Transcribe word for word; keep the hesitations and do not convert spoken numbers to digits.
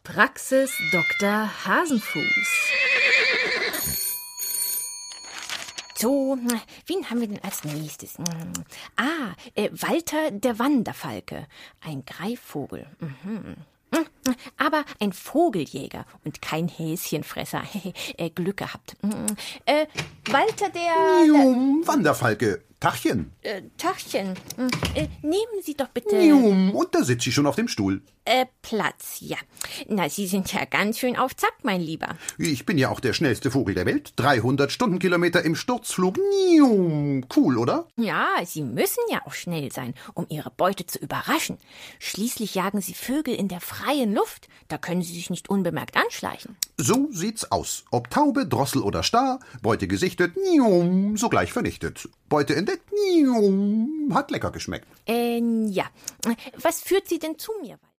Praxis Doktor Hasenfuß. So, wen haben wir denn als nächstes? Ah, äh, Walter der Wanderfalke. Ein Greifvogel. Mhm. Aber ein Vogeljäger und kein Häschenfresser. äh, Glück gehabt. Äh, Walter der... Jum, Wanderfalke. Tachchen. Äh, Tachchen. Äh, nehmen Sie doch bitte... Jum, und da sitzt sie schon auf dem Stuhl. Äh, Platz, ja. Na, Sie sind ja ganz schön auf Zack, mein Lieber. Ich bin ja auch der schnellste Vogel der Welt. dreihundert Stundenkilometer im Sturzflug. Jum, cool, oder? Ja, Sie müssen ja auch schnell sein, um Ihre Beute zu überraschen. Schließlich jagen Sie Vögel in der freien Luft. Da können Sie sich nicht unbemerkt anschleichen. So sieht's aus. Ob Taube, Drossel oder Star, Beute gesichtet, jum, sogleich vernichtet. Beute entdeckt, jum, hat lecker geschmeckt. Äh, ja. Was führt Sie denn zu mir?